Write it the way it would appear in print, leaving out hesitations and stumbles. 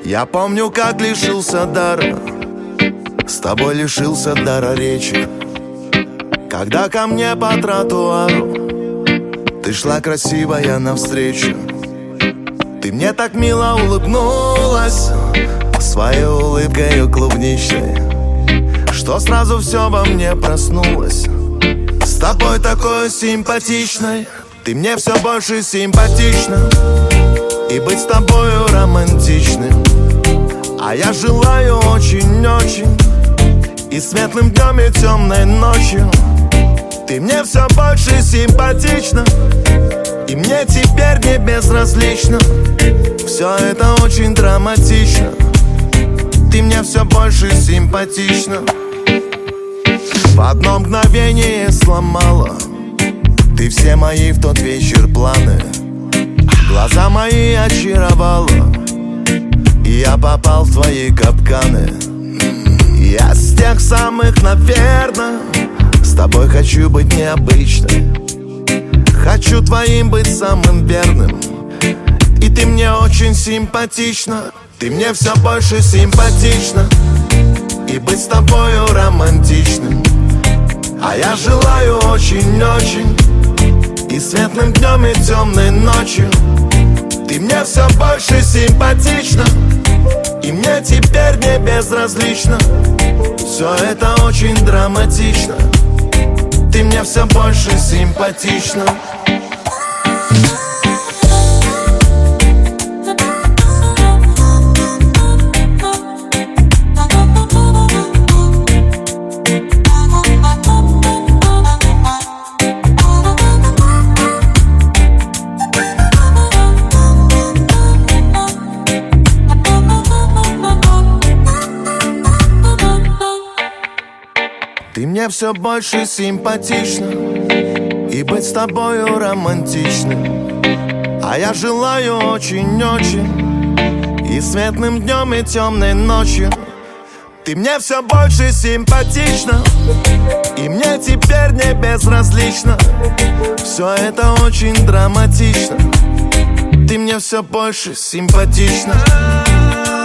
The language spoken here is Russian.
Я помню, как лишился дара, с тобой лишился дара речи. Когда ко мне по тротуару ты шла красивая навстречу, ты мне так мило улыбнулась своей улыбкой клубничной, что сразу все во мне проснулось. С тобой такой симпатичной, ты мне все больше симпатична. И быть с тобою романтичным, а я желаю очень-очень. И светлым днем, и темной ночью ты мне все больше симпатична. И мне теперь не безразлично. Все это очень драматично. Ты мне все больше симпатична. В одно мгновение сломала ты все мои в тот вечер планы. Глаза мои очаровала, и я попал в твои капканы. Я с тех самых, наверно, с тобой хочу быть необычной. Хочу твоим быть самым верным. И ты мне очень симпатична. Ты мне все больше симпатична. И быть с тобою романтичным, а я желаю очень-очень. И светлым днем, и темной ночью ты мне все больше симпатична. И мне теперь не безразлично. Все это очень драматично. Ты мне все больше симпатична. Ты мне все больше симпатична. И быть с тобою романтичным, а я желаю очень-очень. И светлым днем, и темной ночью ты мне все больше симпатична. И мне теперь не безразлично. Все это очень драматично. Ты мне все больше симпатична.